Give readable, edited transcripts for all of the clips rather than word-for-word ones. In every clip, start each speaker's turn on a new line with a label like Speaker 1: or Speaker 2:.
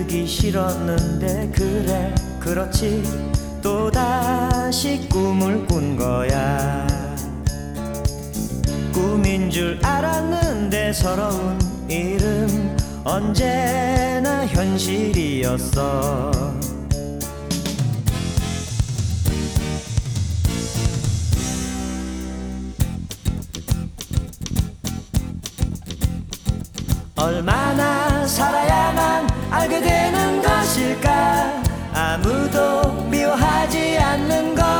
Speaker 1: 보기 싫었는데 그래 그렇지 또다시 꿈을 꾼 거야. 꿈인 줄 알았는데 서러운 일은 언제나 현실이었어. 얼마나 살아야만 알게 되는 것일까. 아무도 미워하지 않는 걸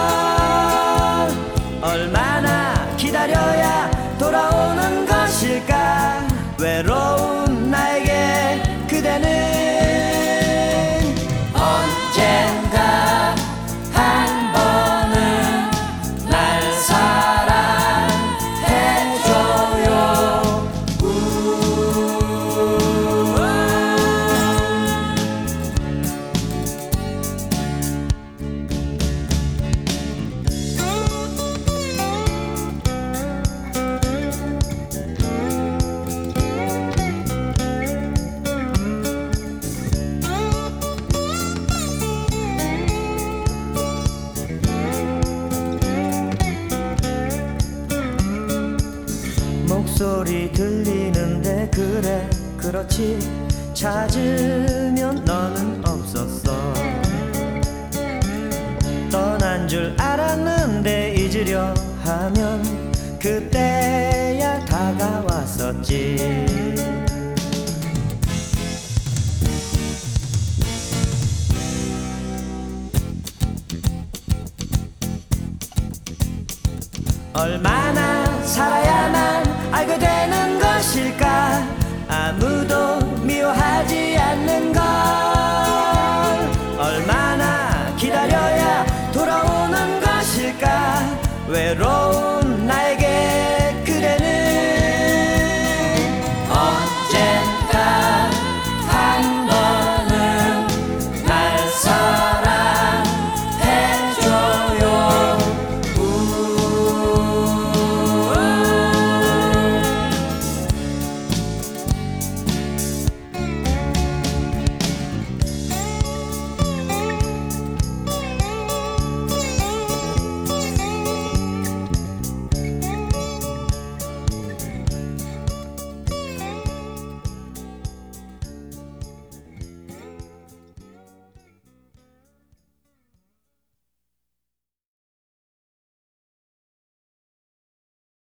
Speaker 1: 얼마나 기다려야 돌아오는 것일까. 외로운 나에게 그대는 언젠가 한 번은 날 사랑해줘요. 목소리 들리는데 그래 그렇지 찾으면 너는 없었어. 떠난 줄 알았는데 잊으려 하면 그때야 다가왔었지. 얼마나 살아야만 알게 되는 것일까. 아무도 미워하지 않는 걸 얼마나 기다려야 돌아오는 것일까. 외로운